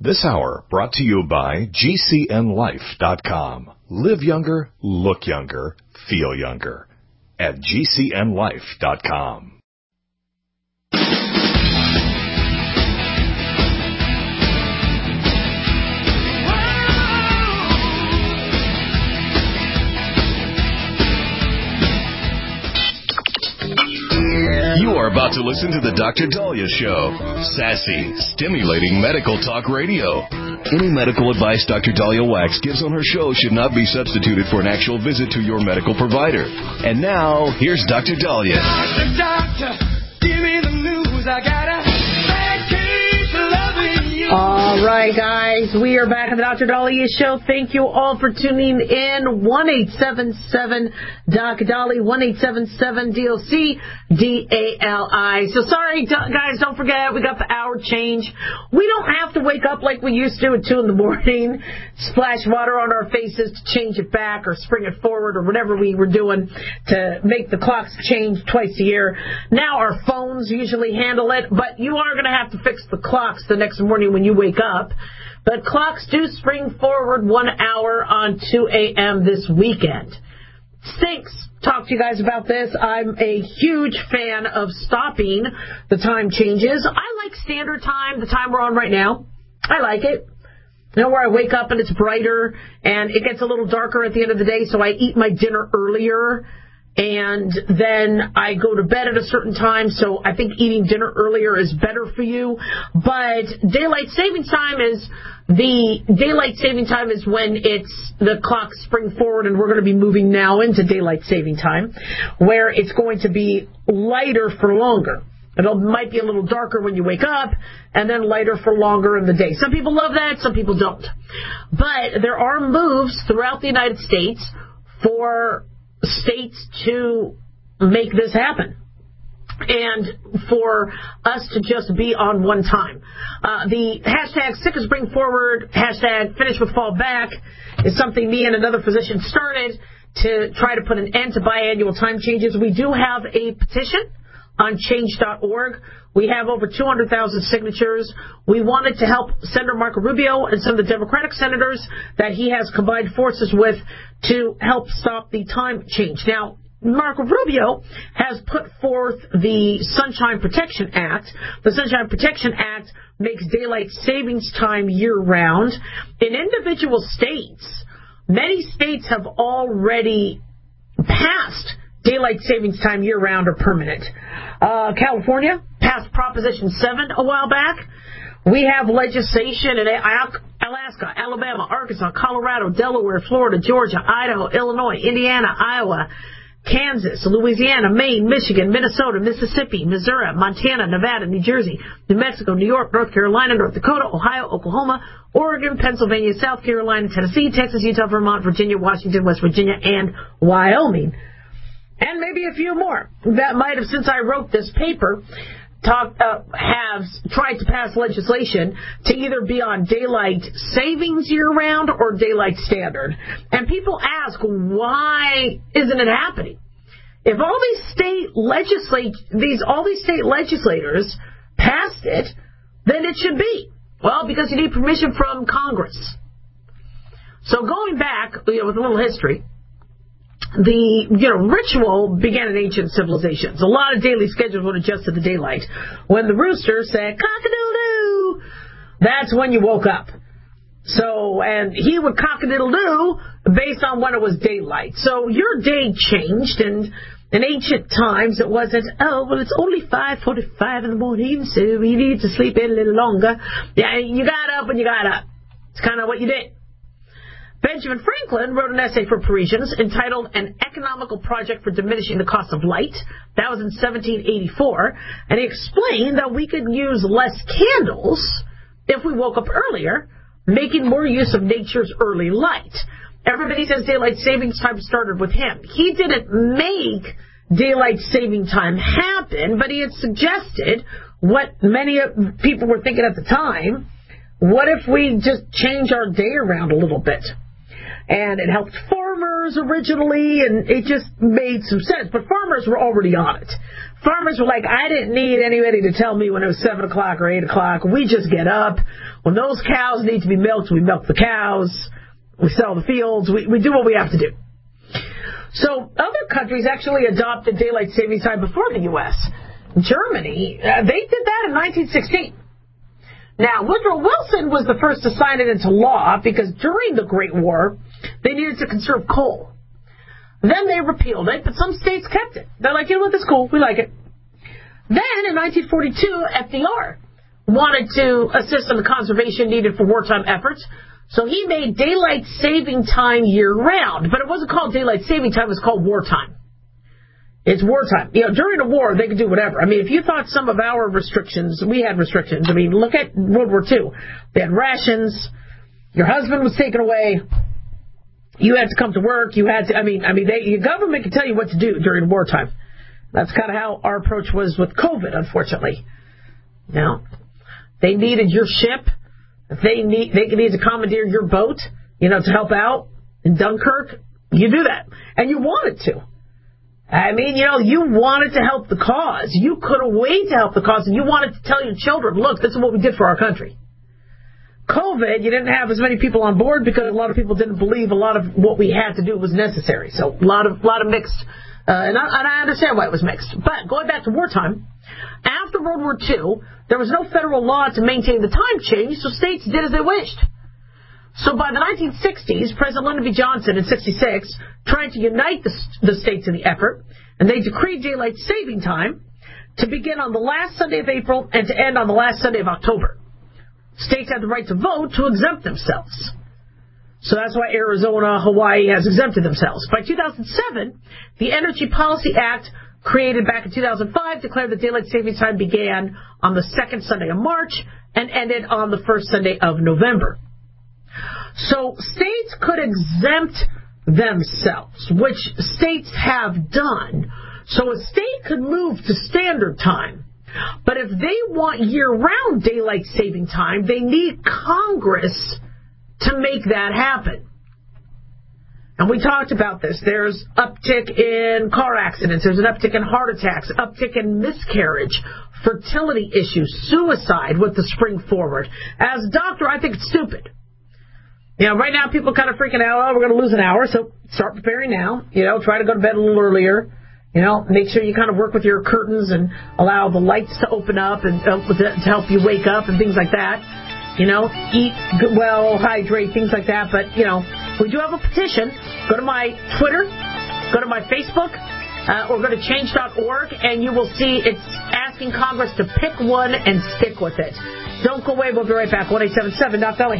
This hour brought to you by GCNLife.com. Live younger, look younger, feel younger at GCNLife.com. You are about to listen to the Dr. Daliah Show. Sassy, stimulating medical talk radio. Any medical advice Dr. Daliah Wax gives on her show should not be substituted for an actual visit to your medical provider. And now, here's Dr. Daliah. Doctor, give me the news. I got a bad case of loving you. All right, guys, we are back on the Dr. Daliah Show. Thank you all for tuning in. 1-877-DOC-DALI, 1-877-DOC-DALI. So sorry, guys, don't forget, we got the hour change. We don't have to wake up like we used to at 2 in the morning, splash water on our faces to change it back or spring it forward or whatever we were doing to make the clocks change twice a year. Now our phones usually handle it, but you are going to have to fix the clocks the next morning when you wake up. But clocks do spring forward 1 hour on 2 a.m. this weekend. Stinks. Talk to you guys about this. I'm a huge fan of stopping the time changes. I like standard time, the time we're on right now. I like it. You know, where I wake up and it's brighter and it gets a little darker at the end of the day, so I eat my dinner earlier. And then I go to bed at a certain time, so I think eating dinner earlier is better for you. But daylight savings time is when the clocks spring forward, and we're going to be moving now into daylight saving time, where it's going to be lighter for longer. It might be a little darker when you wake up, and then lighter for longer in the day. Some people love that, some people don't. But there are moves throughout the United States for states to make this happen and for us to just be on one time. The hashtag sick as bring forward, hashtag finish with fall back is something me and another physician started to try to put an end to biannual time changes. We do have a petition on change.org. We have over 200,000 signatures. We wanted to help Senator Marco Rubio and some of the Democratic senators that he has combined forces with to help stop the time change. Now, Marco Rubio has put forth the Sunshine Protection Act. The Sunshine Protection Act makes daylight savings time year-round. In individual states, many states have already passed daylight savings time year-round or permanent. California passed Proposition 7 a while back. We have legislation in Alaska, Alabama, Arkansas, Colorado, Delaware, Florida, Georgia, Idaho, Illinois, Indiana, Iowa, Kansas, Louisiana, Maine, Michigan, Minnesota, Mississippi, Missouri, Montana, Nevada, New Jersey, New Mexico, New York, North Carolina, North Dakota, Ohio, Oklahoma, Oregon, Pennsylvania, South Carolina, Tennessee, Texas, Utah, Vermont, Virginia, Washington, West Virginia, and Wyoming. And maybe a few more that might have, since I wrote this paper, have tried to pass legislation to either be on daylight savings year-round or daylight standard. And people ask, why isn't it happening? If all these state legislators passed it, then it should be. Well, because you need permission from Congress. So going back, with a little history, the ritual began in ancient civilizations. A lot of daily schedules would adjust to the daylight. When the rooster said cock-a-doodle-doo, that's when you woke up. So, and he would cock-a-doodle-doo based on when it was daylight. So your day changed, and in ancient times it wasn't, it's only 5:45 in the morning, so you need to sleep in a little longer. Yeah, you got up when you got up. It's kind of what you did. Benjamin Franklin wrote an essay for Parisians entitled An Economical Project for Diminishing the Cost of Light. That was in 1784. And he explained that we could use less candles if we woke up earlier, making more use of nature's early light. Everybody says daylight savings time started with him. He didn't make daylight saving time happen, but he had suggested what many people were thinking at the time. What if we just change our day around a little bit? and it helped farmers originally, and it just made some sense. But farmers were already on it. Farmers were like, I didn't need anybody to tell me when it was 7 o'clock or 8 o'clock. We just get up. When those cows need to be milked, we milk the cows. We sell the fields. We do what we have to do. So other countries actually adopted daylight savings time before the U.S. Germany, they did that in 1916. Now, Woodrow Wilson was the first to sign it into law because during the Great War, they needed to conserve coal. Then they repealed it, but some states kept it. They're like, you know what, that's cool. We like it. Then, in 1942, FDR wanted to assist in the conservation needed for wartime efforts, so he made daylight saving time year-round. But it wasn't called daylight saving time, it was called wartime. It's wartime. You know, during the war, they could do whatever. I mean, if you thought some of our restrictions, we had restrictions. I mean, look at World War II. They had rations. Your husband was taken away. You had to come to work. You had to, your government could tell you what to do during wartime. That's kind of how our approach was with COVID, unfortunately. Now, they needed your ship. If they need to commandeer your boat, to help out in Dunkirk, you do that. And you wanted to. I mean, you wanted to help the cause. You couldn't wait to help the cause, and you wanted to tell your children, look, this is what we did for our country. COVID, you didn't have as many people on board because a lot of people didn't believe a lot of what we had to do was necessary. So a lot of mixed, and I understand why it was mixed. But going back to wartime, after World War II, there was no federal law to maintain the time change, so states did as they wished. So by the 1960s, President Lyndon B. Johnson in 1966 tried to unite the states in the effort, and they decreed daylight saving time to begin on the last Sunday of April and to end on the last Sunday of October. States had the right to vote to exempt themselves. So that's why Arizona, Hawaii has exempted themselves. By 2007, the Energy Policy Act, created back in 2005, declared that daylight saving time began on the second Sunday of March and ended on the first Sunday of November. So states could exempt themselves, which states have done. So a state could move to standard time. But if they want year-round daylight saving time, they need Congress to make that happen. And we talked about this. There's uptick in car accidents. There's an uptick in heart attacks, uptick in miscarriage, fertility issues, suicide with the spring forward. As a doctor, I think it's stupid. Right now people are kind of freaking out, we're going to lose an hour, so start preparing now. Try to go to bed a little earlier. Make sure you kind of work with your curtains and allow the lights to open up and to help you wake up and things like that. Eat well, hydrate, things like that. But, we do have a petition. Go to my Twitter, go to my Facebook, or go to change.org, and you will see it's asking Congress to pick one and stick with it. Don't go away. We'll be right back. 1-877-DOC-BELLY.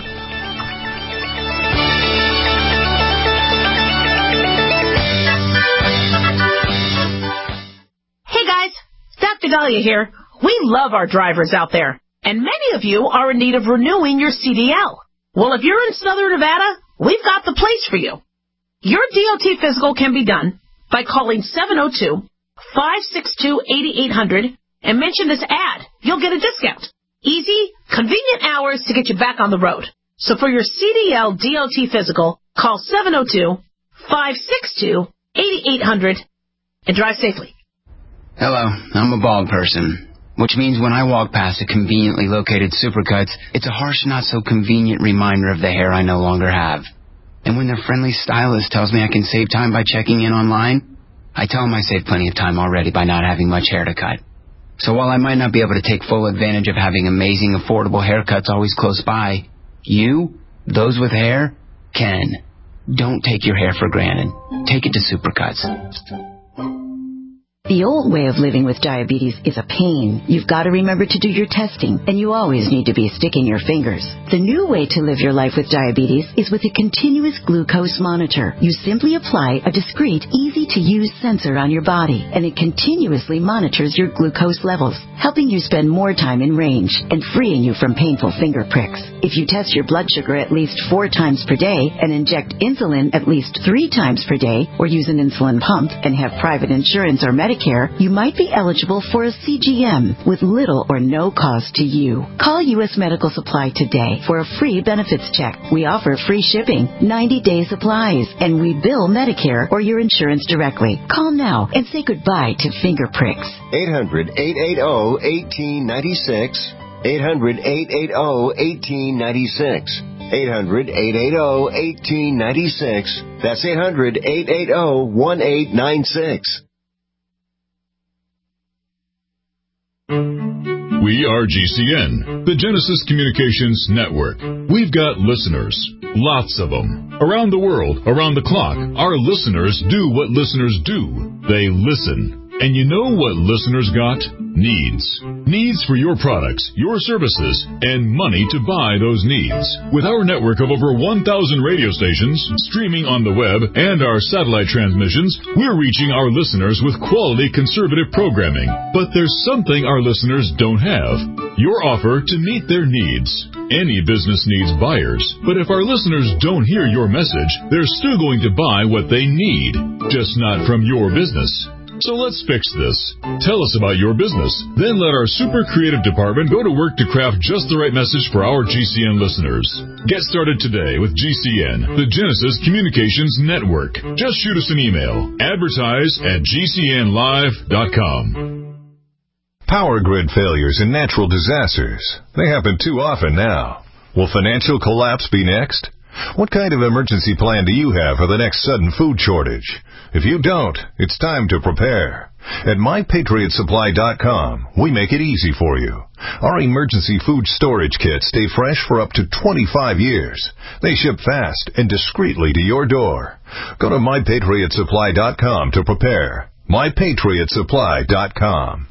Hey guys, Dr. Dahlia here. We love our drivers out there, and many of you are in need of renewing your CDL. Well, if you're in Southern Nevada, we've got the place for you. Your DOT physical can be done by calling 702-562-8800 and mention this ad. You'll get a discount. Easy, convenient hours to get you back on the road. So for your CDL DOT physical, call 702-562-8800 and drive safely. Hello, I'm a bald person, which means when I walk past a conveniently located Supercuts, it's a harsh, not-so-convenient reminder of the hair I no longer have. And when their friendly stylist tells me I can save time by checking in online, I tell them I saved plenty of time already by not having much hair to cut. So while I might not be able to take full advantage of having amazing, affordable haircuts always close by, you, those with hair, can. Don't take your hair for granted. Take it to Supercuts. The old way of living with diabetes is a pain. You've got to remember to do your testing, and you always need to be sticking your fingers. The new way to live your life with diabetes is with a continuous glucose monitor. You simply apply a discreet, easy-to-use sensor on your body, and it continuously monitors your glucose levels, helping you spend more time in range and freeing you from painful finger pricks. If you test your blood sugar at least 4 times per day and inject insulin at least 3 times per day, or use an insulin pump and have private insurance or Medicare, Medicare, you might be eligible for a CGM with little or no cost to you. Call U.S. Medical Supply today for a free benefits check. We offer free shipping, 90-day supplies, and we bill Medicare or your insurance directly. Call now and say goodbye to finger pricks. 800-880-1896. 800-880-1896. 800-880-1896. That's 800-880-1896. We are GCN, the Genesis Communications Network. We've got listeners, lots of them. Around the world, around the clock, our listeners do what listeners do. They listen. And you know what listeners got? Needs. Needs for your products, your services, and money to buy those needs. With our network of over 1,000 radio stations, streaming on the web, and our satellite transmissions, we're reaching our listeners with quality conservative programming. But there's something our listeners don't have. Your offer to meet their needs. Any business needs buyers, but if our listeners don't hear your message, they're still going to buy what they need, just not from your business. So let's fix this. Tell us about your business. Then let our super creative department go to work to craft just the right message for our GCN listeners. Get started today with GCN, the Genesis Communications Network. Just shoot us an email. Advertise@GCNlive.com. Power grid failures and natural disasters. They happen too often now. Will financial collapse be next? What kind of emergency plan do you have for the next sudden food shortage? If you don't, it's time to prepare. At MyPatriotSupply.com, we make it easy for you. Our emergency food storage kits stay fresh for up to 25 years. They ship fast and discreetly to your door. Go to MyPatriotSupply.com to prepare. MyPatriotSupply.com.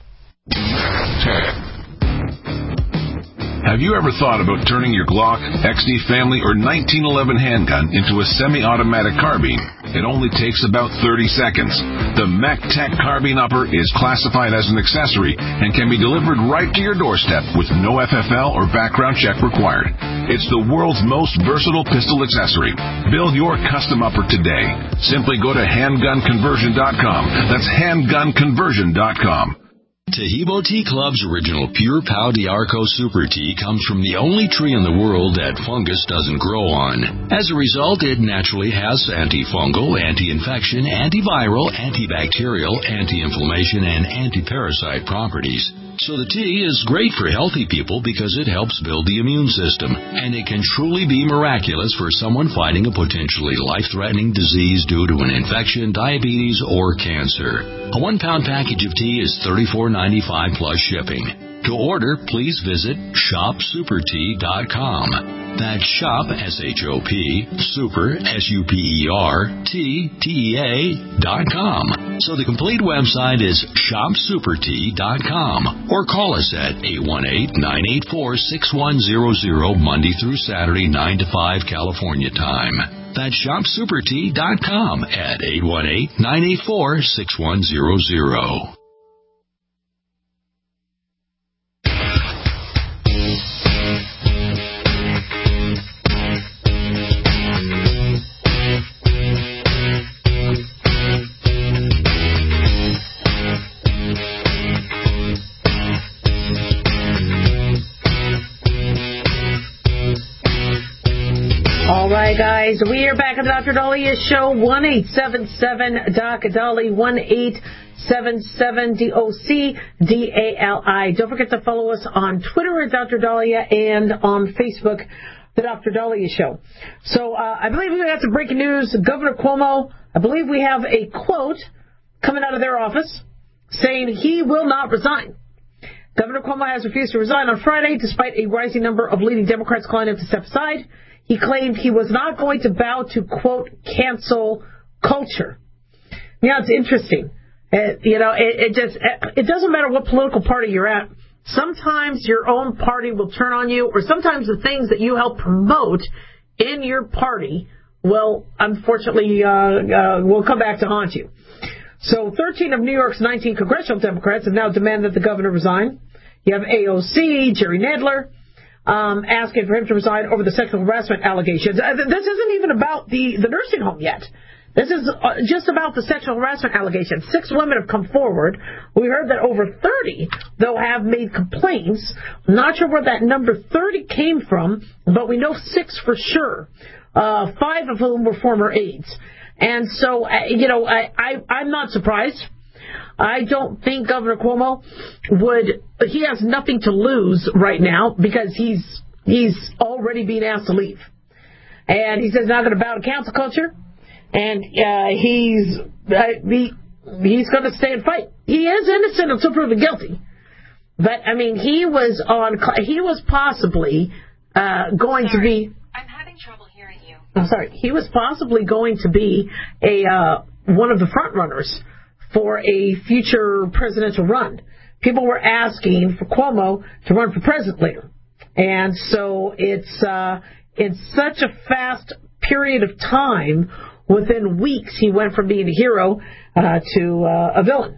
Have you ever thought about turning your Glock, XD Family, or 1911 handgun into a semi-automatic carbine? It only takes about 30 seconds. The MechTech Carbine Upper is classified as an accessory and can be delivered right to your doorstep with no FFL or background check required. It's the world's most versatile pistol accessory. Build your custom upper today. Simply go to handgunconversion.com. That's handgunconversion.com. Tahibo Tea Club's original Pure Pau d'Arco Super Tea comes from the only tree in the world that fungus doesn't grow on. As a result, it naturally has antifungal, anti-infection, antiviral, antibacterial, anti-inflammation, and anti-parasite properties. So the tea is great for healthy people because it helps build the immune system, and it can truly be miraculous for someone fighting a potentially life-threatening disease due to an infection, diabetes, or cancer. A 1-pound package of tea is $34.95 plus shipping. To order, please visit shopsupertea.com. That's shop, S-H-O-P, super, S-U-P-E-R, T-T-E-A.com. So the complete website is shopsupertea.com. Or call us at 818-984-6100 Monday through Saturday, 9 to 5 California time. That's shopsupertea.com at 818-984-6100. All right, guys, we are back on Dr. Dalia's show, 1-877-DOC-DALI, 1-877-DOC-DALI. Don't forget to follow us on Twitter at Dr. Dalia and on Facebook, The Dr. Dalia Show. So I believe we got some breaking news. Governor Cuomo, I believe we have a quote coming out of their office saying he will not resign. Governor Cuomo has refused to resign on Friday despite a rising number of leading Democrats calling him to step aside. He claimed he was not going to bow to, quote, cancel culture. Now, it's interesting. It doesn't matter what political party you're at. Sometimes your own party will turn on you, or sometimes the things that you help promote in your party will, unfortunately, will come back to haunt you. So 13 of New York's 19 congressional Democrats have now demanded that the governor resign. You have AOC, Jerry Nadler, asking for him to resign over the sexual harassment allegations. This isn't even about the nursing home yet. This is just about the sexual harassment allegations. 6 women have come forward. We heard that over 30, though, have made complaints. Not sure where that number 30 came from, but we know 6 for sure, 5 of whom were former aides. And so, I'm not surprised. I don't think Governor Cuomo he has nothing to lose right now because he's already being asked to leave. And he says he's not going to bow to cancel culture. And he's going to stay and fight. He is innocent until proven guilty. But, I mean, he was possibly going to be... I'm having trouble hearing you. I'm sorry. He was possibly going to be one of the front runners for a future presidential run. People were asking for Cuomo to run for president later. And so it's in such a fast period of time, within weeks, he went from being a hero to a villain.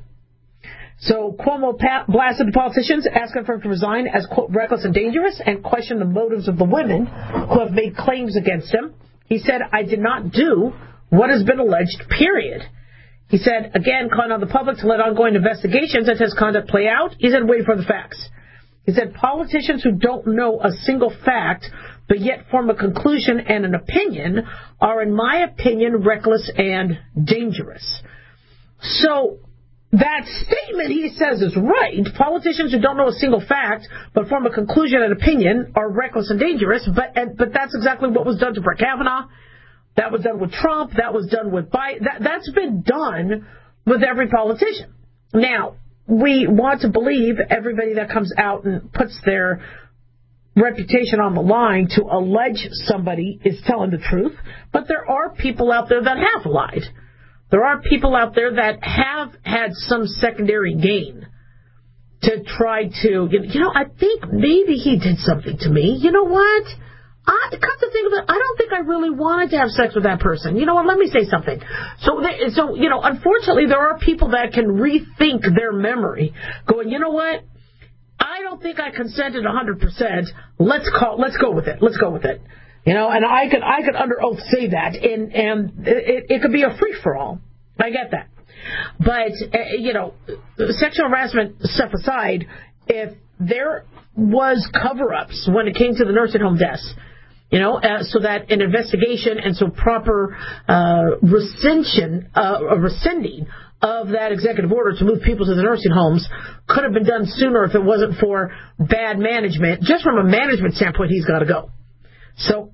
So Cuomo blasted the politicians, asking for him to resign as, quote, reckless and dangerous, and questioned the motives of the women who have made claims against him. He said, I did not do what has been alleged, period. He said, again, calling on the public to let ongoing investigations into his conduct play out. He said, wait for the facts. He said, politicians who don't know a single fact but yet form a conclusion and an opinion are, in my opinion, reckless and dangerous. So that statement, he says, is right. Politicians who don't know a single fact but form a conclusion and opinion are reckless and dangerous, but that's exactly what was done to Brett Kavanaugh. That was done with Trump. That was done with Biden. That's been done with every politician. Now, we want to believe everybody that comes out and puts their reputation on the line to allege somebody is telling the truth, but there are people out there that have lied. There are people out there that have had some secondary gain to try to, I think maybe he did something to me. You know what? Come to think of it, I don't think I really wanted to have sex with that person. You know what? Let me say something. So unfortunately, there are people that can rethink their memory, going, you know what? I don't think I consented 100%. Let's go with it. Let's go with it. And I could under oath say that, and it could be a free for all. I get that, but sexual harassment stuff aside, if there was cover-ups when it came to the nursing home deaths, so that an investigation and so proper rescinding of that executive order to move people to the nursing homes could have been done sooner if it wasn't for bad management. Just from a management standpoint, he's got to go. So,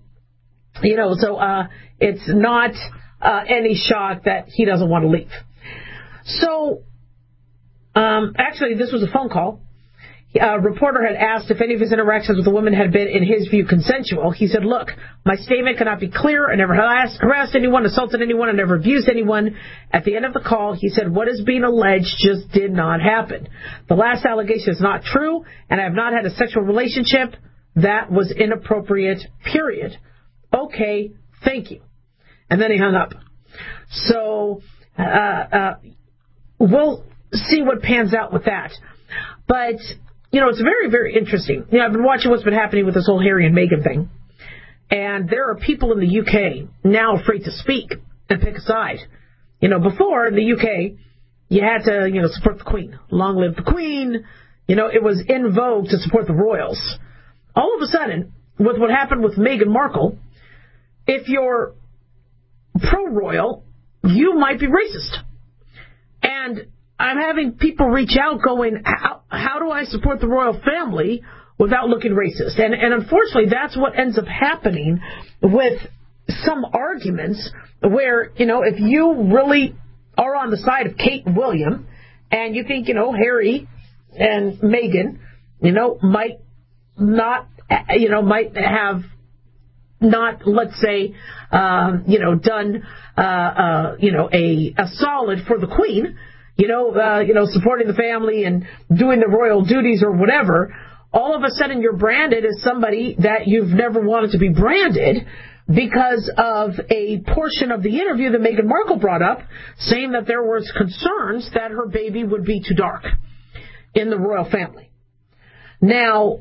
it's not any shock that he doesn't want to leave. So, actually, this was a phone call. A reporter had asked if any of his interactions with the women had been, in his view, consensual. He said, look, my statement cannot be clear. I never harassed anyone, assaulted anyone, I never abused anyone. At the end of the call, he said, what is being alleged just did not happen. The last allegation is not true, and I have not had a sexual relationship. That was inappropriate, period. Okay, thank you. And then he hung up. So we'll see what pans out with that. But it's very, very interesting. I've been watching what's been happening with this whole Harry and Meghan thing. And there are people in the UK now afraid to speak and pick a side. Before in the UK, you had to, support the Queen. Long live the Queen. It was in vogue to support the royals. All of a sudden, with what happened with Meghan Markle, if you're pro-royal, you might be racist. And I'm having people reach out going, how do I support the royal family without looking racist? And unfortunately, that's what ends up happening with some arguments where, if you really are on the side of Kate and William and you think, Harry and Meghan, might have not, let's say, done, a solid for the Queen, supporting the family and doing the royal duties or whatever, all of a sudden you're branded as somebody that you've never wanted to be branded because of a portion of the interview that Meghan Markle brought up, saying that there was concerns that her baby would be too dark in the royal family. Now,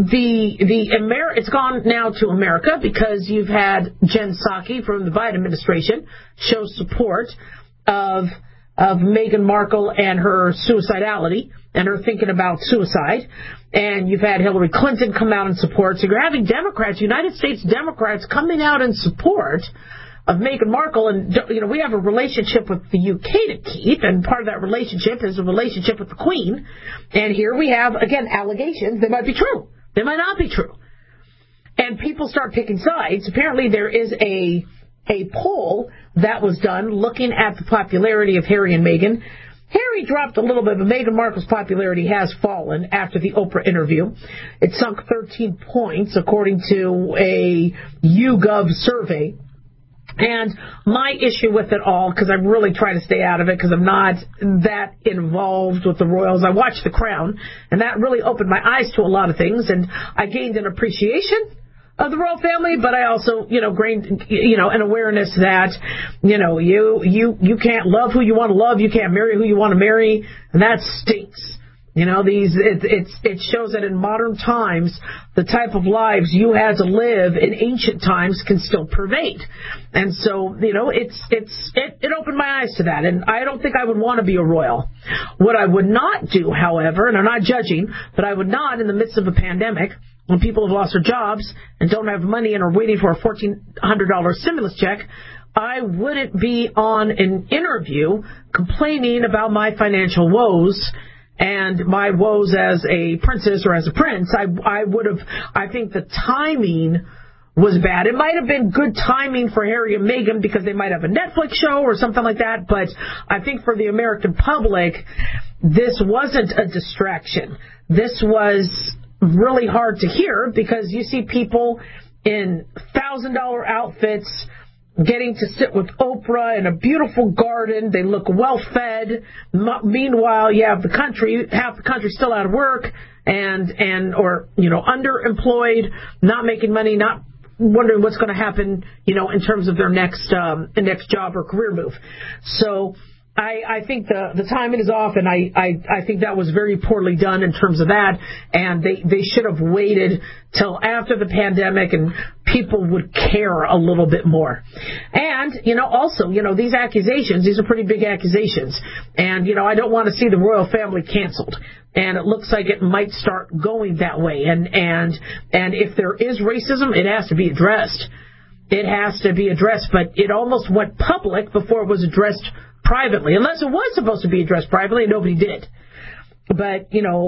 it's gone now to America because you've had Jen Psaki from the Biden administration show support of Meghan Markle and her suicidality and her thinking about suicide. And you've had Hillary Clinton come out in support. So you're having Democrats, United States Democrats, coming out in support of Meghan Markle. And, we have a relationship with the UK to keep, and part of that relationship is a relationship with the Queen. And here we have, again, allegations. They might be true. They might not be true. And people start picking sides. Apparently there is a poll that was done looking at the popularity of Harry and Meghan. Harry dropped a little bit, but Meghan Markle's popularity has fallen after the Oprah interview. It sunk 13 points, according to a YouGov survey. And my issue with it all, because I really try to stay out of it because I'm not that involved with the royals. I watch The Crown, and that really opened my eyes to a lot of things, and I gained an appreciation of the royal family, but I also, gained, an awareness that, you can't love who you want to love, you can't marry who you want to marry, and that stinks. It shows that in modern times, the type of lives you had to live in ancient times can still pervade. And so, it opened my eyes to that. And I don't think I would want to be a royal. What I would not do, however, and I'm not judging, but I would not, in the midst of a pandemic, when people have lost their jobs and don't have money and are waiting for a $1,400 stimulus check, I wouldn't be on an interview complaining about my financial woes and my woes as a princess or as a prince. I think the timing was bad. It might have been good timing for Harry and Meghan because they might have a Netflix show or something like that, but I think for the American public, this wasn't a distraction. This was really hard to hear because you see people in $1,000 outfits getting to sit with Oprah in a beautiful garden. They look well fed. Meanwhile, you have half the country still out of work or underemployed, not making money, not wondering what's going to happen, in terms of their next job or career move. So I think the timing is off, and I think that was very poorly done in terms of that, and they should have waited till after the pandemic and people would care a little bit more. And, also, these accusations, these are pretty big accusations, and, I don't want to see the royal family canceled. And it looks like it might start going that way. And if there is racism, it has to be addressed. It has to be addressed, but it almost went public before it was addressed privately, unless it was supposed to be addressed privately, and nobody did. But,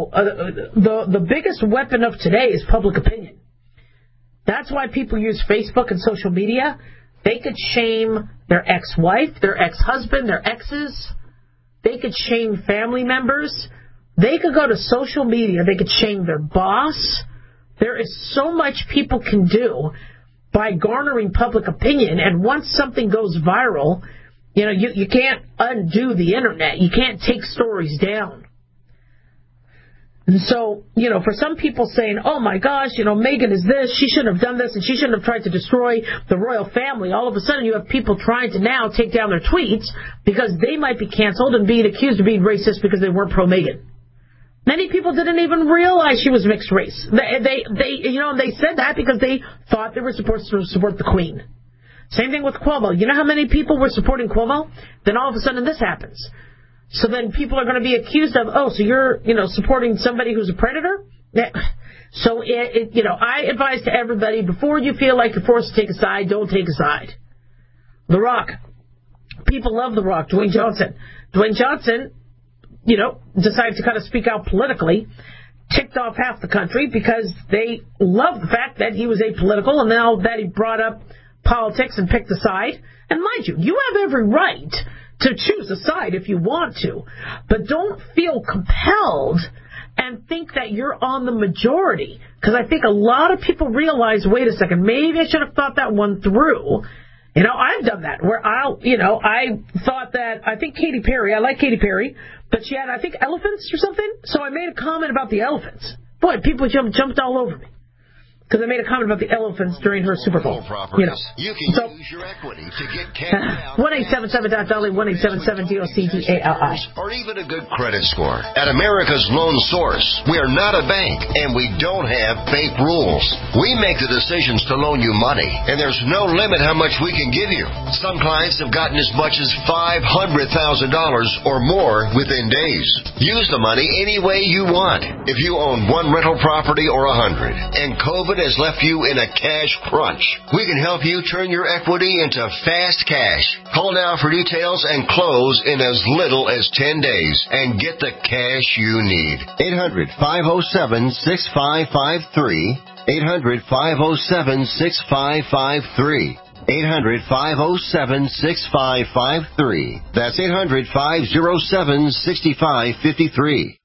the biggest weapon of today is public opinion. That's why people use Facebook and social media. They could shame their ex-wife, their ex-husband, their exes. They could shame family members. They could go to social media. They could shame their boss. There is so much people can do by garnering public opinion, and once something goes viral, you can't undo the internet. You can't take stories down. And so, for some people saying, oh my gosh, Meghan is this, she shouldn't have done this, and she shouldn't have tried to destroy the royal family, all of a sudden you have people trying to now take down their tweets because they might be canceled and being accused of being racist because they weren't pro-Meghan. Many people didn't even realize she was mixed race. They said that because they thought they were supposed to support the Queen. Same thing with Cuomo. You know how many people were supporting Cuomo? Then all of a sudden this happens. So then people are going to be accused of, so you're, supporting somebody who's a predator? So, I advise to everybody, before you feel like you're forced to take a side, don't take a side. The Rock. People love The Rock. Dwayne Johnson. Dwayne Johnson, decided to kind of speak out politically, ticked off half the country because they love the fact that he was apolitical, and now that he brought up politics and picked a side. And mind you, you have every right to choose a side if you want to, but don't feel compelled and think that you're on the majority, because I think a lot of people realize, wait a second, maybe I should have thought that one through. I've done that where I thought that, I think Katy Perry, I like Katy Perry, but she had, I think, elephants or something. So I made a comment about the elephants. Boy, people jumped all over me. because I made a comment about the elephants during her Super Bowl. You know. You can use your equity to get cash out. 1-877-DOLLY, 1-877-DOCDALI. Or even a good credit score. At America's Loan Source, we are not a bank, and we don't have fake rules. We make the decisions to loan you money, and there's no limit how much we can give you. Some clients have gotten as much as $500,000 or more within days. Use the money any way you want. If you own one rental property or 100, and COVID has left you in a cash crunch, we can help you turn your equity into fast cash. Call now for details and close in as little as 10 days and get the cash you need. 800-507-6553. 800-507-6553. 800-507-6553. That's 800-507-6553.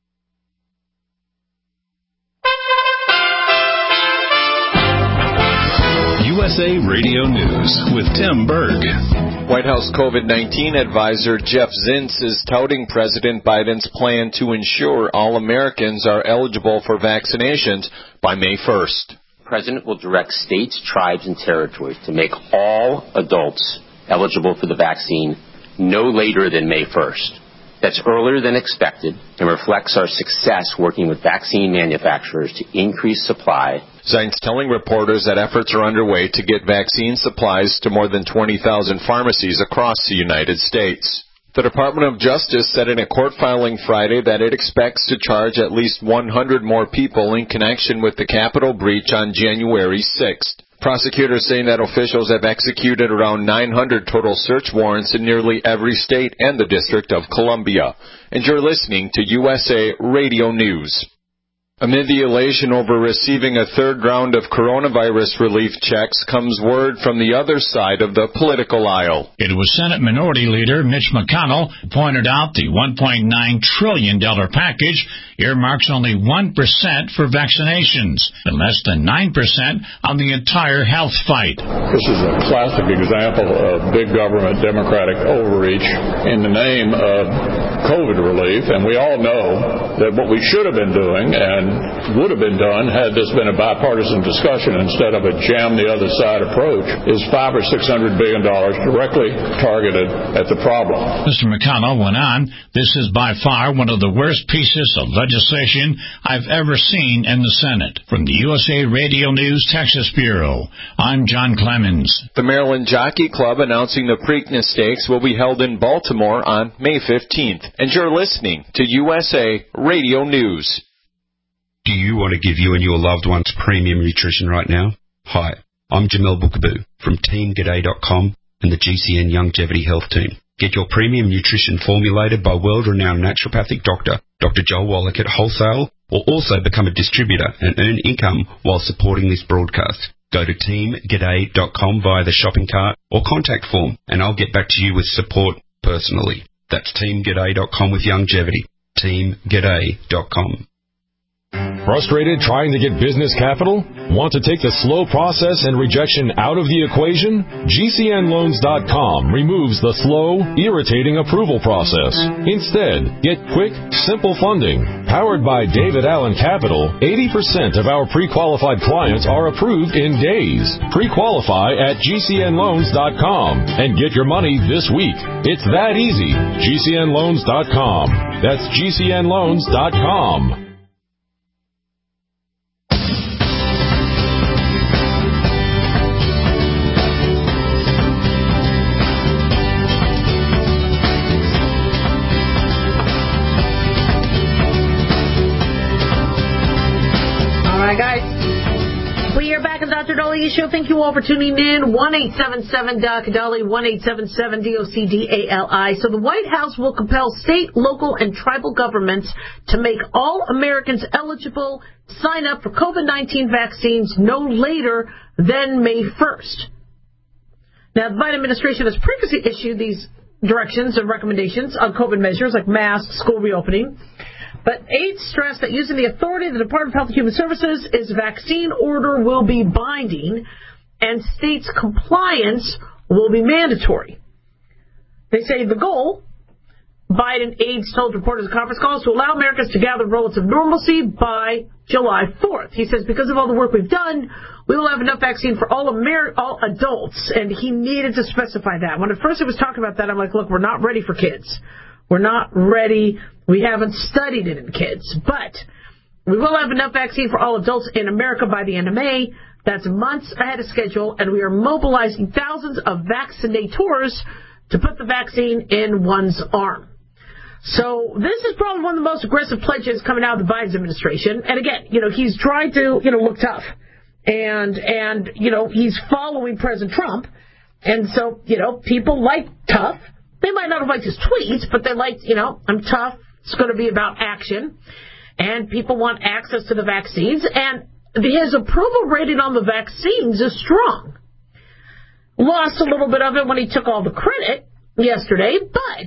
USA Radio News with Tim Berg. White House COVID-19 advisor Jeff Zients is touting President Biden's plan to ensure all Americans are eligible for vaccinations by May 1st. The President will direct states, tribes, and territories to make all adults eligible for the vaccine no later than May 1st. That's earlier than expected and reflects our success working with vaccine manufacturers to increase supply. Zients telling reporters that efforts are underway to get vaccine supplies to more than 20,000 pharmacies across the United States. The Department of Justice said in a court filing Friday that it expects to charge at least 100 more people in connection with the Capitol breach on January 6th. Prosecutors saying that officials have executed around 900 total search warrants in nearly every state and the District of Columbia. And you're listening to USA Radio News. Amid the elation over receiving a third round of coronavirus relief checks comes word from the other side of the political aisle. It was Senate Minority Leader Mitch McConnell who pointed out the $1.9 trillion package earmarks only 1% for vaccinations and less than 9% on the entire health fight. This is a classic example of big government Democratic overreach in the name of COVID relief, and we all know that what we should have been doing and would have been done had this been a bipartisan discussion instead of a jam the other side approach is $500 or $600 billion directly targeted at the problem. Mr. McConnell went on, "This is by far one of the worst pieces of legislation I've ever seen in the Senate." From the USA Radio News Texas Bureau, I'm John Clemens. The Maryland Jockey Club announcing the Preakness Stakes will be held in Baltimore on May 15th. And you're listening to USA Radio News. Do you want to give you and your loved ones premium nutrition right now? Hi, I'm Jamel Bookaboo from TeamGaday.com and the GCN Longevity Health Team. Get your premium nutrition formulated by world-renowned naturopathic doctor, Dr. Joel Wallach at wholesale, or also become a distributor and earn income while supporting this broadcast. Go to TeamGaday.com via the shopping cart or contact form, and I'll get back to you with support personally. That's TeamGaday.com with longevity. TeamGaday.com. Frustrated trying to get business capital? Want to take the slow process and rejection out of the equation? GCNloans.com removes the slow, irritating approval process. Instead, get quick, simple funding. Powered by David Allen Capital, 80% of our pre-qualified clients are approved in days. Pre-qualify at GCNloans.com and get your money this week. It's that easy. GCNloans.com. That's GCNloans.com. Guys, we are back at Dr. Daliah Show. Thank you all for tuning in. 1-877-DOC-DOLLY, 1-877-DOCDALI. So the White House will compel state, local, and tribal governments to make all Americans eligible to sign up for COVID-19 vaccines no later than May 1st. Now, the Biden administration has previously issued these directions and recommendations on COVID measures like masks, school reopening. But aides stress that using the authority of the Department of Health and Human Services, its vaccine order will be binding and states' compliance will be mandatory. They say the goal Biden aides told reporters at conference calls to allow Americans to gather relative normalcy by July 4th. He says, because of all the work we've done, we will have enough vaccine for all adults, and he needed to specify that. When at first he was talking about that, I'm like, look, we're not ready for kids. We're not ready. We haven't studied it in kids. But we will have enough vaccine for all adults in America by the end of May. That's months ahead of schedule, and we are mobilizing thousands of vaccinators to put the vaccine in one's arm. So this is probably one of the most aggressive pledges coming out of the Biden administration. And again, he's trying to, look tough. And he's following President Trump. And so, people like tough. They might not have liked his tweets, but they liked, I'm tough. It's going to be about action. And people want access to the vaccines. And his approval rating on the vaccines is strong. Lost a little bit of it when he took all the credit yesterday, but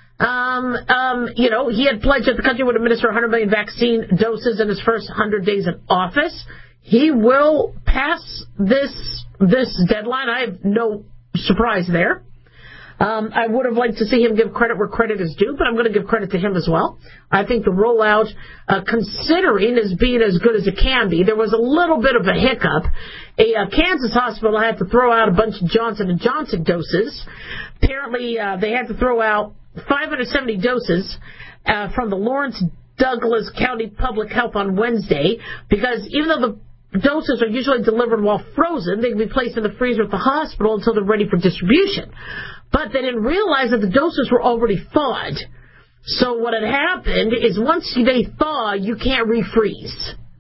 he had pledged that the country would administer 100 million vaccine doses in his first 100 days in office. He will pass this deadline. I have no surprise there. I would have liked to see him give credit where credit is due, but I'm going to give credit to him as well. I think the rollout, considering as being as good as it can be, there was a little bit of a hiccup. A Kansas hospital had to throw out a bunch of Johnson & Johnson doses. Apparently, they had to throw out 570 doses from the Lawrence Douglas County Public Health on Wednesday, because even though the doses are usually delivered while frozen, they can be placed in the freezer at the hospital until they're ready for distribution. But they didn't realize that the doses were already thawed. So what had happened is once they thaw, you can't refreeze.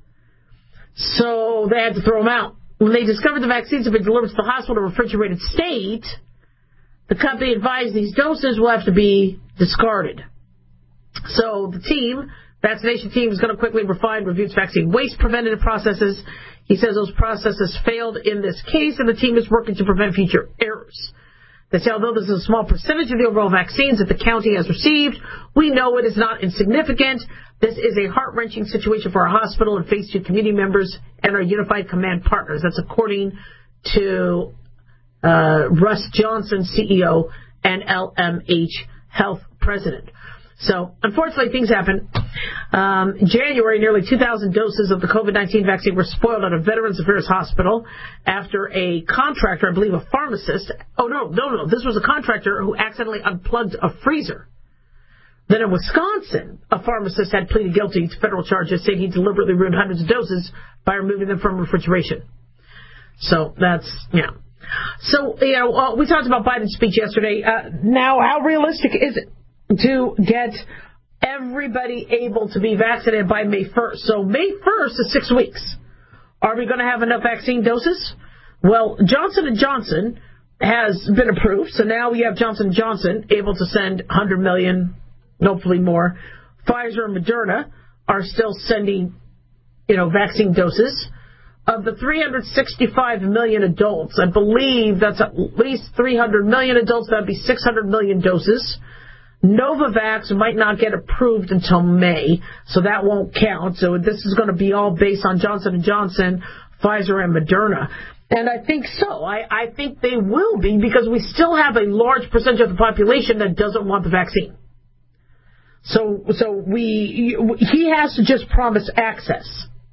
So they had to throw them out. When they discovered the vaccines had been delivered to the hospital in a refrigerated state, the company advised these doses will have to be discarded. So the vaccination team, is going to quickly refine, review its vaccine waste preventative processes. He says those processes failed in this case, and the team is working to prevent future errors. They say, although this is a small percentage of the overall vaccines that the county has received, we know it is not insignificant. This is a heart-wrenching situation for our hospital and phase 2 community members and our unified command partners. That's according to Russ Johnson, CEO and LMH Health President. So, unfortunately, things happen. In January, nearly 2,000 doses of the COVID-19 vaccine were spoiled at a Veterans Affairs hospital after a contractor, I believe a pharmacist, this was a contractor who accidentally unplugged a freezer. Then in Wisconsin, a pharmacist had pleaded guilty to federal charges, saying he deliberately ruined hundreds of doses by removing them from refrigeration. So, So, we talked about Biden's speech yesterday. Now, how realistic is it to get everybody able to be vaccinated by May 1st? So May 1st is 6 weeks. Are we going to have enough vaccine doses? Well, Johnson & Johnson has been approved, so now we have Johnson & Johnson able to send 100 million, hopefully more. Pfizer and Moderna are still sending, vaccine doses. Of the 365 million adults, I believe that's at least 300 million adults. That would be 600 million doses. Novavax might not get approved until May, so that won't count. So this is going to be all based on Johnson & Johnson, Pfizer, and Moderna. And I think so. I think they will be, because we still have a large percentage of the population that doesn't want the vaccine. So he has to just promise access.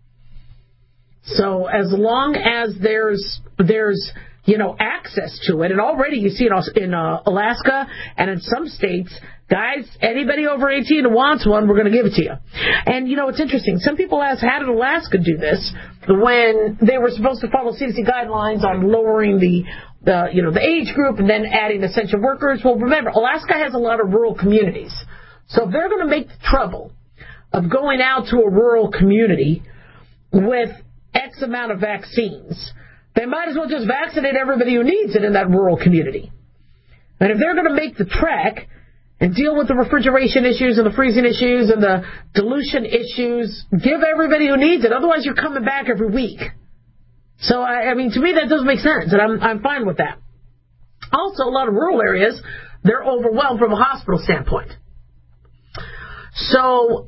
So as long as there's access to it, and already you see it in Alaska and in some states, guys, anybody over 18 who wants one, we're going to give it to you. And, it's interesting. Some people ask, how did Alaska do this when they were supposed to follow CDC guidelines on lowering the age group and then adding essential workers? Well, remember, Alaska has a lot of rural communities. So if they're going to make the trouble of going out to a rural community with X amount of vaccines, they might as well just vaccinate everybody who needs it in that rural community. And if they're going to make the trek and deal with the refrigeration issues and the freezing issues and the dilution issues, give everybody who needs it. Otherwise, you're coming back every week. So, to me, that doesn't make sense, and I'm fine with that. Also, a lot of rural areas, they're overwhelmed from a hospital standpoint. So,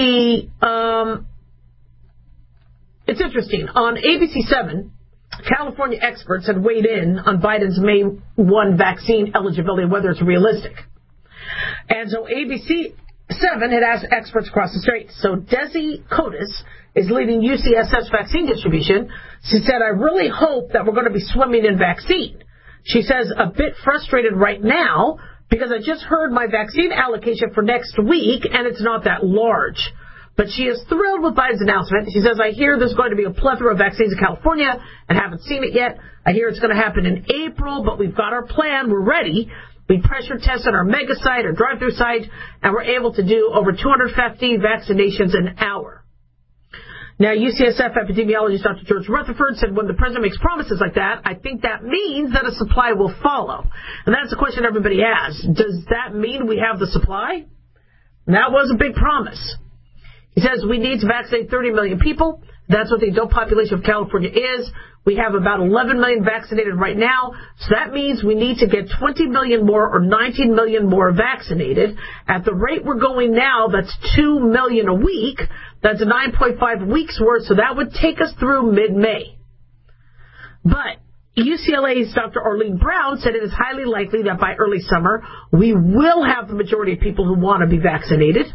it's interesting. On ABC 7, California experts had weighed in on Biden's May 1 vaccine eligibility and whether it's realistic. And so ABC 7 had asked experts across the strait. So Desi Kotis is leading UCSF's vaccine distribution. She said, I really hope that we're going to be swimming in vaccine. She says, a bit frustrated right now because I just heard my vaccine allocation for next week, and it's not that large. But she is thrilled with Biden's announcement. She says, I hear there's going to be a plethora of vaccines in California and haven't seen it yet. I hear it's going to happen in April, but we've got our plan. We're ready. We pressure tested our mega site, our drive-through site, and we're able to do over 250 vaccinations an hour. Now, UCSF epidemiologist Dr. George Rutherford said when the president makes promises like that, I think that means that a supply will follow. And that's the question everybody has. Does that mean we have the supply? And that was a big promise. He says we need to vaccinate 30 million people. That's what the adult population of California is. We have about 11 million vaccinated right now. So that means we need to get 20 million more or 19 million more vaccinated. At the rate we're going now, that's 2 million a week. That's 9.5 weeks worth. So that would take us through mid-May. But UCLA's Dr. Arlene Brown said it is highly likely that by early summer, we will have the majority of people who want to be vaccinated.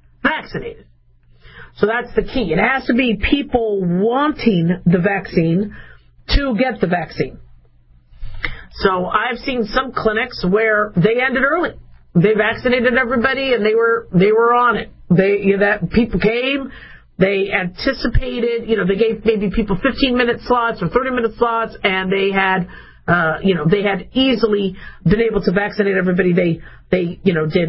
So that's the key. It has to be people wanting the vaccine to get the vaccine. So I've seen some clinics where they ended early. They vaccinated everybody and they were on it. That people came, they anticipated, they gave maybe people 15-minute slots or 30-minute slots, and they had easily been able to vaccinate everybody they did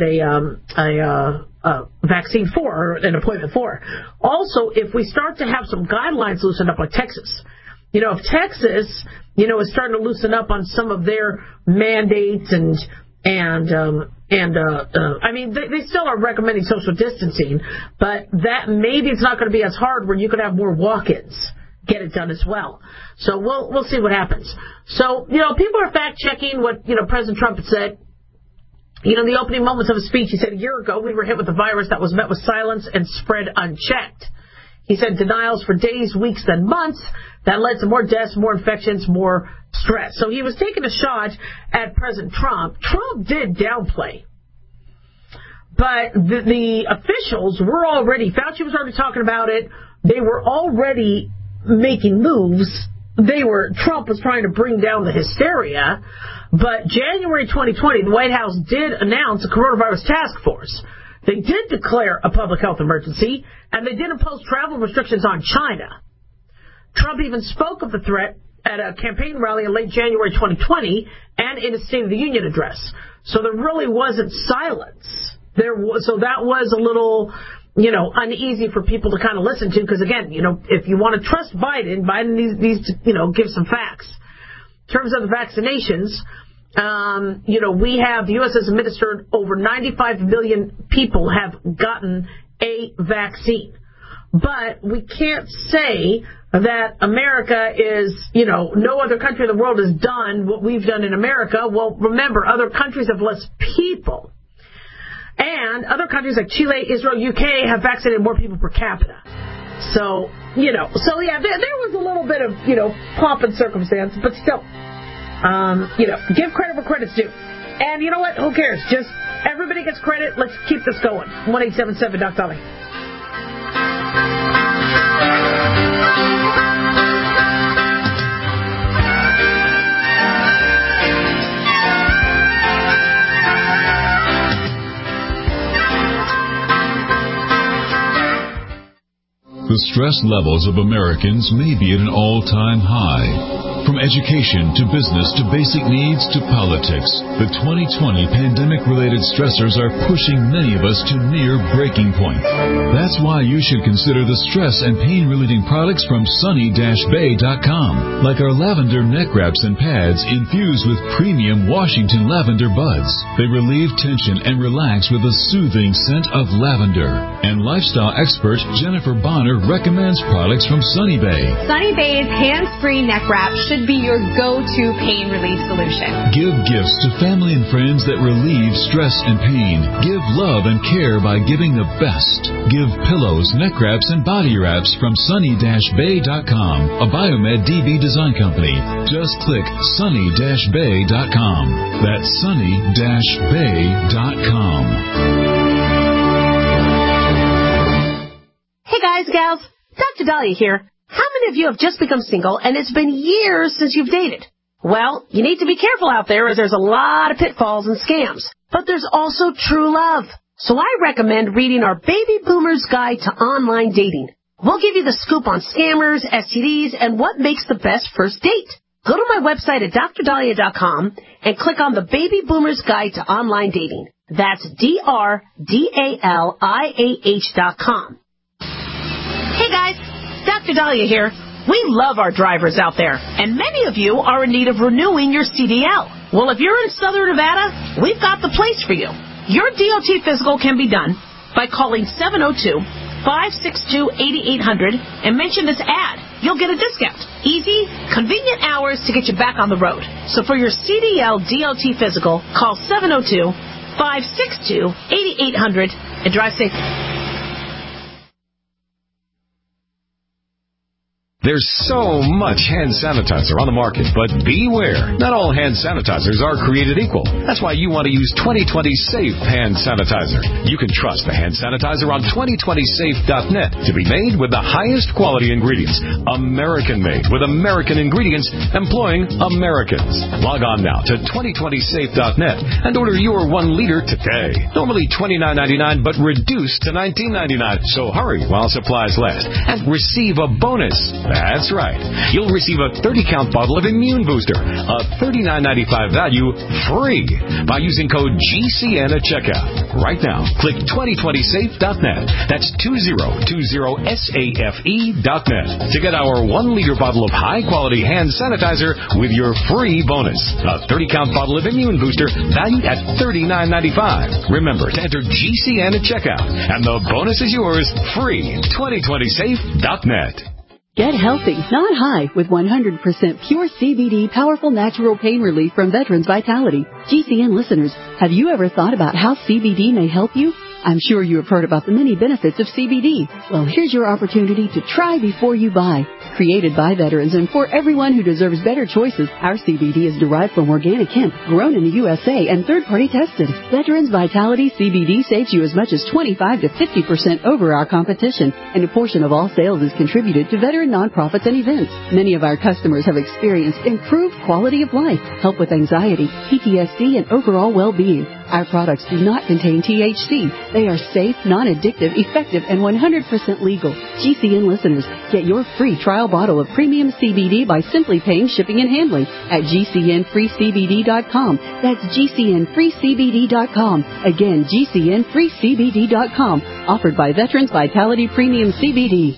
a vaccine for, or an appointment for. Also, if we start to have some guidelines loosened up like Texas, if Texas, is starting to loosen up on some of their mandates I mean, they still are recommending social distancing, but that maybe it's not going to be as hard where you could have more walk-ins get it done as well. So we'll see what happens. So, people are fact-checking what, President Trump had said. In the opening moments of his speech, he said a year ago we were hit with a virus that was met with silence and spread unchecked. He said denials for days, weeks, then months that led to more deaths, more infections, more stress. So he was taking a shot at President Trump. Trump did downplay. But the officials were already, Fauci was already talking about it. They were already making moves. Trump was trying to bring down the hysteria. But January 2020, the White House did announce a coronavirus task force. They did declare a public health emergency, and they did impose travel restrictions on China. Trump even spoke of the threat at a campaign rally in late January 2020 and in his State of the Union address. So there really wasn't silence. So that was a little, uneasy for people to kind of listen to, because again, if you want to trust Biden needs to, give some facts. In terms of the vaccinations, we have, the U.S. has administered over 95 million people have gotten a vaccine. But we can't say that America is, no other country in the world has done what we've done in America. Well, remember, other countries have less people. And other countries like Chile, Israel, UK have vaccinated more people per capita. So, there was a little bit of, pomp and circumstance, but still, give credit where credit's due. And you know what? Who cares? Just everybody gets credit. Let's keep this going. 1-877 Doc Dolly. The stress levels of Americans may be at an all-time high. From education to business to basic needs to politics, the 2020 pandemic-related stressors are pushing many of us to near breaking point. That's why you should consider the stress and pain-relieving products from sunny-bay.com, like our lavender neck wraps and pads infused with premium Washington lavender buds. They relieve tension and relax with a soothing scent of lavender. And lifestyle expert Jennifer Bonner recommends products from Sunny Bay. Sunny Bay's hands-free neck wrap should be your go-to pain relief solution. Give gifts to family and friends that relieve stress and pain. Give love and care by giving the best. Give pillows, neck wraps, and body wraps from sunny-bay.com, a Biomed DB design company. Just click sunny-bay.com. That's sunny-bay.com. Hey guys, gals, Dr. Dahlia here. How many of you have just become single and it's been years since you've dated? Well, you need to be careful out there as there's a lot of pitfalls and scams. But there's also true love. So I recommend reading our Baby Boomer's Guide to Online Dating. We'll give you the scoop on scammers, STDs, and what makes the best first date. Go to my website at drdahlia.com and click on the Baby Boomer's Guide to Online Dating. That's DRDALIAH.com. Hey guys, Dr. Dahlia here. We love our drivers out there, and many of you are in need of renewing your CDL. Well, if you're in Southern Nevada, we've got the place for you. Your DOT physical can be done by calling 702-562-8800 and mention this ad. You'll get a discount. Easy, convenient hours to get you back on the road. So for your CDL DOT physical, call 702-562-8800 and drive safe. There's so much hand sanitizer on the market, but beware. Not all hand sanitizers are created equal. That's why you want to use 2020 Safe Hand Sanitizer. You can trust the hand sanitizer on 2020safe.net to be made with the highest quality ingredients. American-made with American ingredients employing Americans. Log on now to 2020safe.net and order your 1 liter today. Normally $29.99, but reduced to $19.99. So hurry while supplies last and receive a bonus. That's right. You'll receive a 30-count bottle of Immune Booster, a $39.95 value, free by using code GCN at checkout. Right now, click 2020safe.net. That's 2020safe.net to get our 1-liter bottle of high-quality hand sanitizer with your free bonus. A 30-count bottle of Immune Booster valued at $39.95. Remember to enter GCN at checkout, and the bonus is yours free. 2020safe.net. Get healthy, not high, with 100% pure CBD powerful natural pain relief from Veterans Vitality. GCN listeners, have you ever thought about how CBD may help you? I'm sure you have heard about the many benefits of CBD. Well, here's your opportunity to try before you buy. Created by veterans and for everyone who deserves better choices, our CBD is derived from organic hemp, grown in the USA, and third-party tested. Veterans Vitality CBD saves you as much as 25 to 50% over our competition, and a portion of all sales is contributed to veteran nonprofits and events. Many of our customers have experienced improved quality of life, help with anxiety, PTSD, and overall well-being. Our products do not contain THC. They are safe, non-addictive, effective, and 100% legal. GCN listeners, get your free trial bottle of premium CBD by simply paying shipping and handling at GCNFreeCBD.com. That's GCNFreeCBD.com. Again, GCNFreeCBD.com. Offered by Veterans Vitality Premium CBD.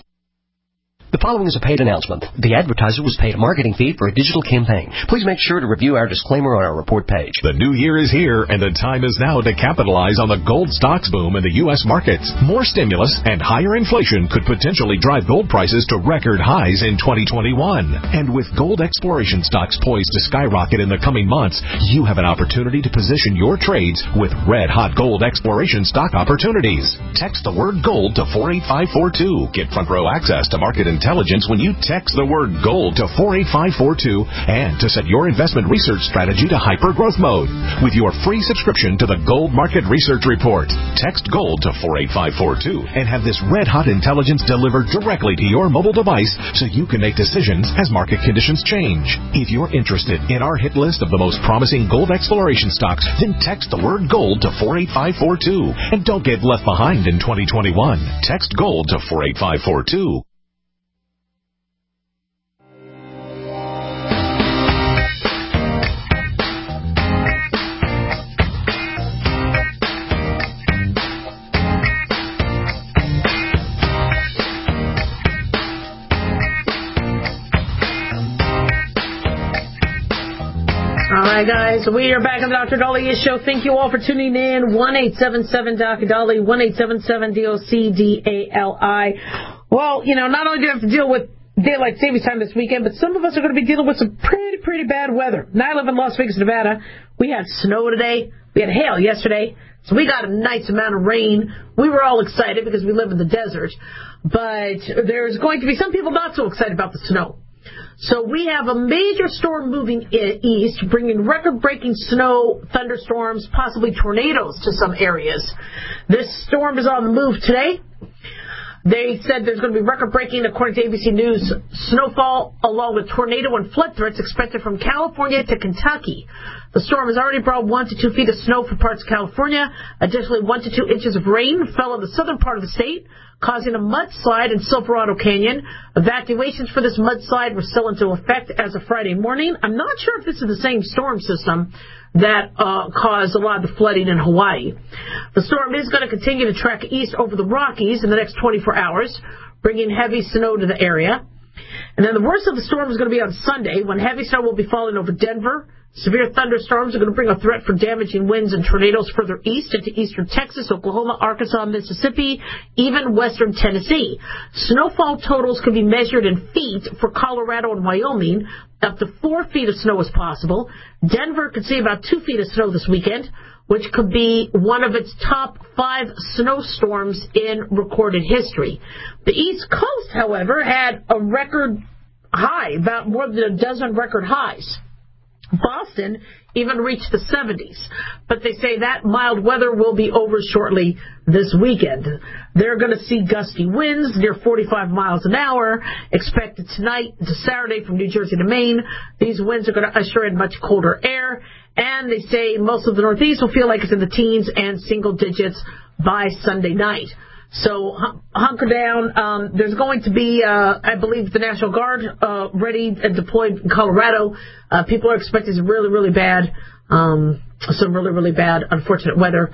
The following is a paid announcement. The advertiser was paid a marketing fee for a digital campaign. Please make sure to review our disclaimer on our report page. The new year is here, and the time is now to capitalize on the gold stocks boom in the U.S. markets. More stimulus and higher inflation could potentially drive gold prices to record highs in 2021. And with gold exploration stocks poised to skyrocket in the coming months, you have an opportunity to position your trades with red-hot gold exploration stock opportunities. Text the word gold to 48542. Get front row access to market intelligence when you text the word gold to 48542 and to set your investment research strategy to hyper-growth mode with your free subscription to the Gold Market Research Report. Text gold to 48542 and have this red-hot intelligence delivered directly to your mobile device so you can make decisions as market conditions change. If you're interested in our hit list of the most promising gold exploration stocks, then text the word gold to 48542 and don't get left behind in 2021. Text gold to 48542. All right, guys, we are back on the Dr. Dahlia Show. Thank you all for tuning in. 1-877-Dr. Dali, 1-877-DOCDALI. Well, not only do you have to deal with daylight savings time this weekend, but some of us are going to be dealing with some pretty bad weather. Now, I live in Las Vegas, Nevada. We had snow today. We had hail yesterday. So we got a nice amount of rain. We were all excited because we live in the desert. But there's going to be some people not so excited about the snow. So we have a major storm moving east, bringing record-breaking snow, thunderstorms, possibly tornadoes to some areas. This storm is on the move today. They said there's going to be record-breaking, according to ABC News, snowfall along with tornado and flood threats expected from California to Kentucky. The storm has already brought 1 to 2 feet of snow for parts of California. Additionally, 1 to 2 inches of rain fell in the southern part of the state, causing a mudslide in Silverado Canyon. Evacuations for this mudslide were still into effect as of Friday morning. I'm not sure if this is the same storm system that caused a lot of the flooding in Hawaii. The storm is going to continue to track east over the Rockies in the next 24 hours, bringing heavy snow to the area. And then the worst of the storm is going to be on Sunday, when heavy snow will be falling over Denver. Severe thunderstorms are going to bring a threat for damaging winds and tornadoes further east into eastern Texas, Oklahoma, Arkansas, Mississippi, even western Tennessee. Snowfall totals could be measured in feet for Colorado and Wyoming. Up to 4 feet of snow is possible. Denver could see about 2 feet of snow this weekend, which could be one of its top 5 snowstorms in recorded history. The East Coast, however, had a record high, about more than a dozen record highs. Boston even reached the 70s. But they say that mild weather will be over shortly this weekend. They're going to see gusty winds near 45 miles an hour expected tonight to Saturday from New Jersey to Maine. These winds are going to usher in much colder air. And they say most of the Northeast will feel like it's in the teens and single digits by Sunday night. So hunker down. There's going to be, I believe, the National Guard ready and deployed in Colorado. People are expecting some really bad, unfortunate weather.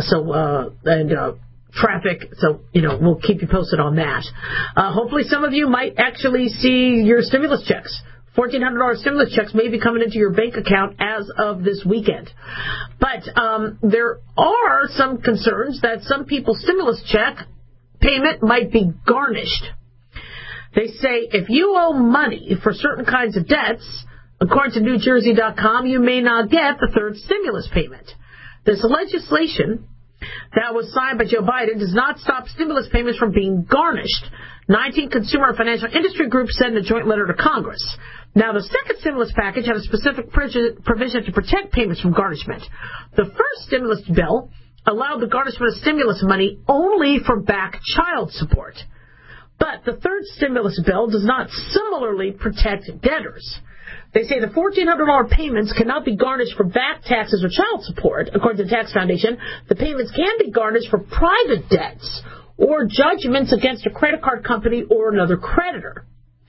And traffic. So, we'll keep you posted on that. Hopefully some of you might actually see your stimulus checks. $1,400 stimulus checks may be coming into your bank account as of this weekend. But there are some concerns that some people's stimulus check payment might be garnished. They say if you owe money for certain kinds of debts, according to NewJersey.com, you may not get the third stimulus payment. This legislation that was signed by Joe Biden does not stop stimulus payments from being garnished. 19 consumer and financial industry groups sent a joint letter to Congress. Now, the second stimulus package had a specific provision to protect payments from garnishment. The first stimulus bill allowed the garnishment of stimulus money only for back child support. But the third stimulus bill does not similarly protect debtors. They say the $1,400 payments cannot be garnished for back taxes or child support. According to the Tax Foundation, the payments can be garnished for private debts or judgments against a credit card company or another creditor.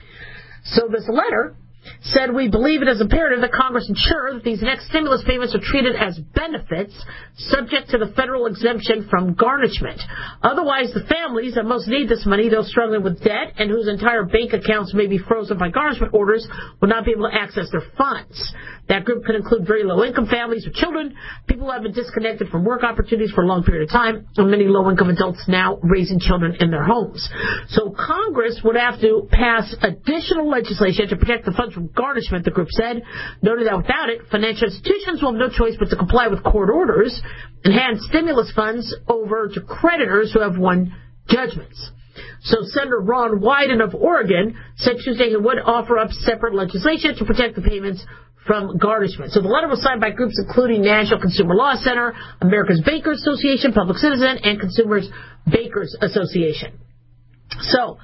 So this letter said, we believe it is imperative that Congress ensure that these next stimulus payments are treated as benefits subject to the federal exemption from garnishment. Otherwise, the families that most need this money, those struggling with debt and whose entire bank accounts may be frozen by garnishment orders, will not be able to access their funds. That group could include very low-income families with children, people who have been disconnected from work opportunities for a long period of time, and many low-income adults now raising children in their homes. So Congress would have to pass additional legislation to protect the funds from garnishment, the group said, noting that without it, financial institutions will have no choice but to comply with court orders and hand stimulus funds over to creditors who have won judgments. So Senator Ron Wyden of Oregon said Tuesday he would offer up separate legislation to protect the payments from garnishment. So the letter was signed by groups including National Consumer Law Center, America's Bankers Association, Public Citizen, and Consumers Bankers Association. So,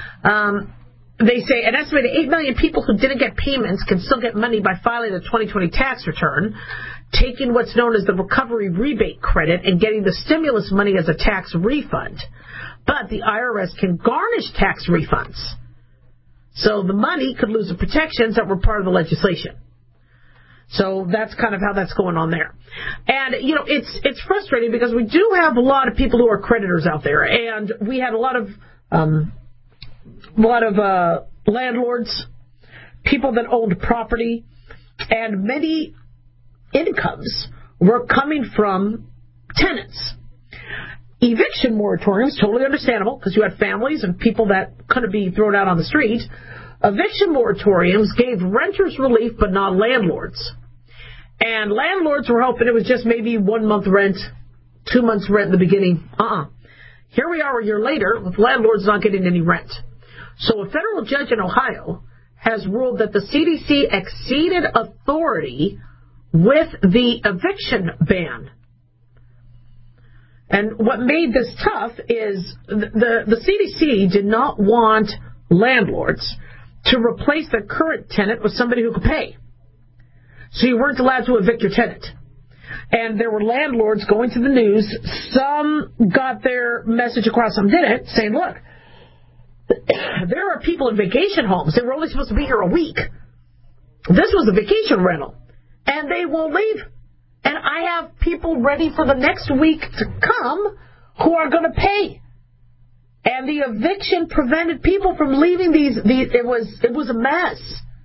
they say an estimated 8 million people who didn't get payments can still get money by filing the 2020 tax return, taking what's known as the recovery rebate credit and getting the stimulus money as a tax refund. But the IRS can garnish tax refunds. So the money could lose the protections that were part of the legislation. So that's kind of how that's going on there. And, it's frustrating because we do have a lot of people who are creditors out there. And we had a lot of landlords, people that owned property, and many incomes were coming from tenants. eviction moratoriums, totally understandable, because you had families and people that couldn't be thrown out on the street. Eviction moratoriums gave renters relief, but not landlords. And landlords were hoping it was just maybe 1 month rent, 2 months rent in the beginning. Here we are a year later with landlords not getting any rent. So a federal judge in Ohio has ruled that the CDC exceeded authority with the eviction ban. And what made this tough is the CDC did not want landlords to replace their current tenant with somebody who could pay. So you weren't allowed to evict your tenant. And there were landlords going to the news. Some got their message across, some didn't, saying, look, there are people in vacation homes. They were only supposed to be here a week. This was a vacation rental. And they won't leave. And I have people ready for the next week to come who are going to pay. And the eviction prevented people from leaving these it was a mess.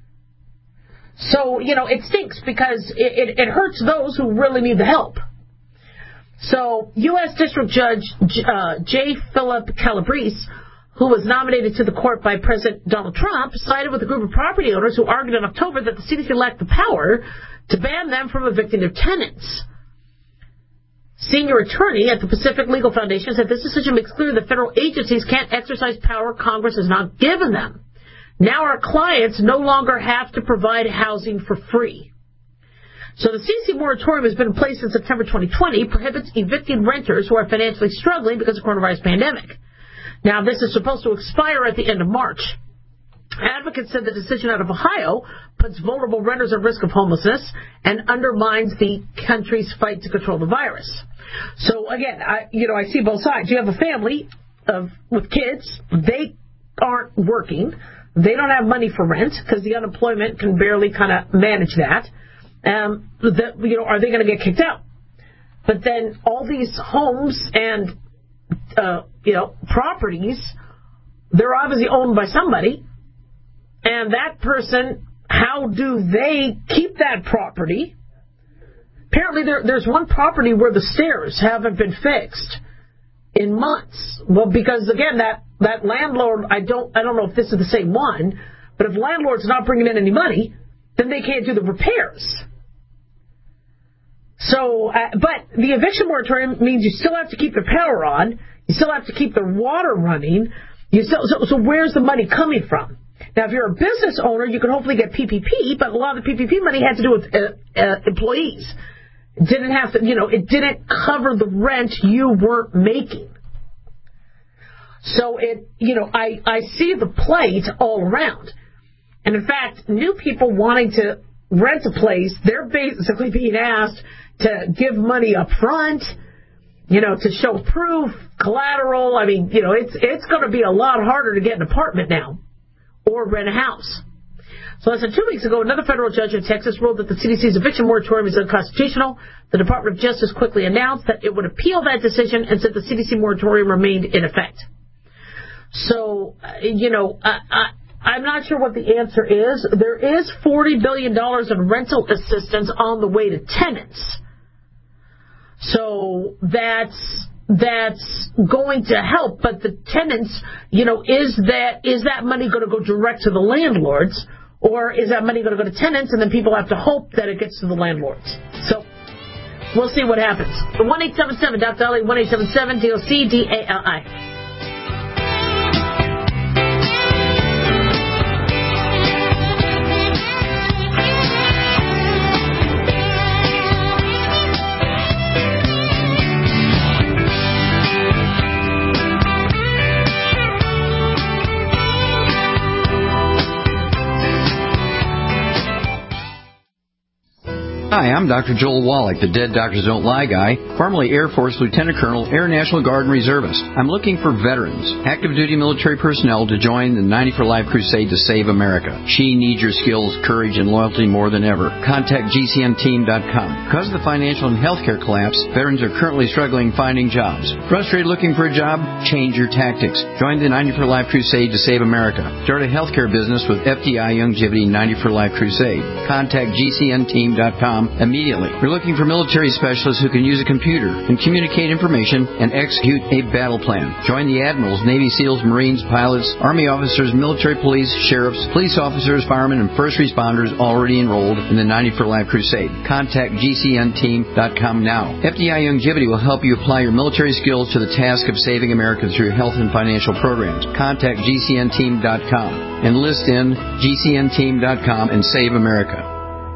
So, it stinks because it hurts those who really need the help. So, U.S. District Judge J. Philip Calabrese, who was nominated to the court by President Donald Trump, sided with a group of property owners who argued in October that the CDC lacked the power to ban them from evicting their tenants. Senior attorney at the Pacific Legal Foundation said this decision makes clear that federal agencies can't exercise power Congress has not given them. Now our clients no longer have to provide housing for free. So the CDC moratorium has been in place since September 2020, prohibits evicting renters who are financially struggling because of the coronavirus pandemic. Now this is supposed to expire at the end of March. Advocates said the decision out of Ohio puts vulnerable renters at risk of homelessness and undermines the country's fight to control the virus. So again, I see both sides. You have a family with kids. They aren't working. They don't have money for rent because the unemployment can barely kind of manage that. Are they going to get kicked out? But then all these homes and properties, they're obviously owned by somebody. And that person, how do they keep that property? Apparently there's one property where the stairs haven't been fixed in months. Well, because again, that landlord, I don't know if this is the same one, but if landlord's not bringing in any money, then they can't do the repairs. So, but the eviction moratorium means you still have to keep the power on, you still have to keep the water running. So where's the money coming from? Now, if you're a business owner, you can hopefully get PPP, but a lot of the PPP money had to do with employees. It didn't have to, it didn't cover the rent you weren't making. So I see the plight all around. And in fact, new people wanting to rent a place, they're basically being asked to give money up front, to show proof, collateral. I mean, it's going to be a lot harder to get an apartment now or rent a house. So less than 2 weeks ago, another federal judge in Texas ruled that the CDC's eviction moratorium is unconstitutional. The Department of Justice quickly announced that it would appeal that decision and said the CDC moratorium remained in effect. So, I'm not sure what the answer is. There is $40 billion in rental assistance on the way to tenants. So that's going to help, but the tenants, is that money going to go direct to the landlords, or is that money going to go to tenants, and then people have to hope that it gets to the landlords? So we'll see what happens. 1-877 Dr. Ali, 1-877 DOC-DALI. Hi, I'm Dr. Joel Wallach, the Dead Doctors Don't Lie guy, formerly Air Force Lieutenant Colonel, Air National Guard and Reservist. I'm looking for veterans, active duty military personnel to join the 90 for Life crusade to save America. She needs your skills, courage, and loyalty more than ever. Contact GCNteam.com. Because of the financial and healthcare collapse, veterans are currently struggling finding jobs. Frustrated looking for a job? Change your tactics. Join the 90 for Life crusade to save America. Start a healthcare business with FDI Longevity 90 for Life crusade. Contact GCNteam.com immediately. We're looking for military specialists who can use a computer and communicate information and execute a battle plan. Join the Admirals, Navy SEALs, Marines, pilots, Army officers, military police, sheriffs, police officers, firemen, and first responders already enrolled in the 90 for Life Crusade. Contact GCNteam.com now. FDI Longevity will help you apply your military skills to the task of saving America through health and financial programs. Contact GCNteam.com. Enlist in GCNteam.com and save America.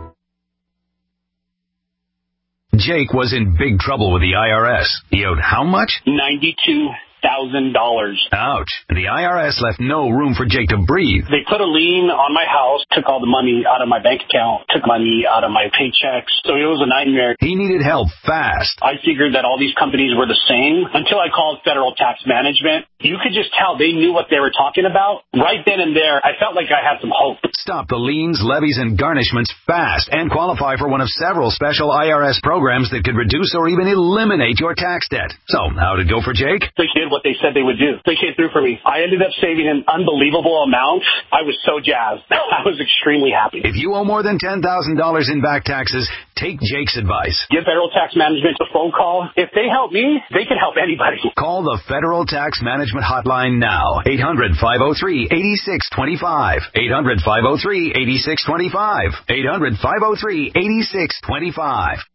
Jake was in big trouble with the IRS. He owed how much? $92,000. Ouch. And the IRS left no room for Jake to breathe. They put a lien on my house, took all the money out of my bank account, took money out of my paychecks. So it was a nightmare. He needed help fast. I figured that all these companies were the same until I called Federal Tax Management. You could just tell they knew what they were talking about. Right then and there, I felt like I had some hope. Stop the liens, levies, and garnishments fast and qualify for one of several special IRS programs that could reduce or even eliminate your tax debt. So, how'd it go for Jake? They did what they said they would do. They came through for me. I ended up saving an unbelievable amount. I was so jazzed. I was extremely happy. If you owe more than $10,000 in back taxes, take Jake's advice. Give Federal Tax Management a phone call. If they help me, they can help anybody. Call the Federal Tax Management Hotline now. 800-503-8625. 800-503-8625. 800-503-8625.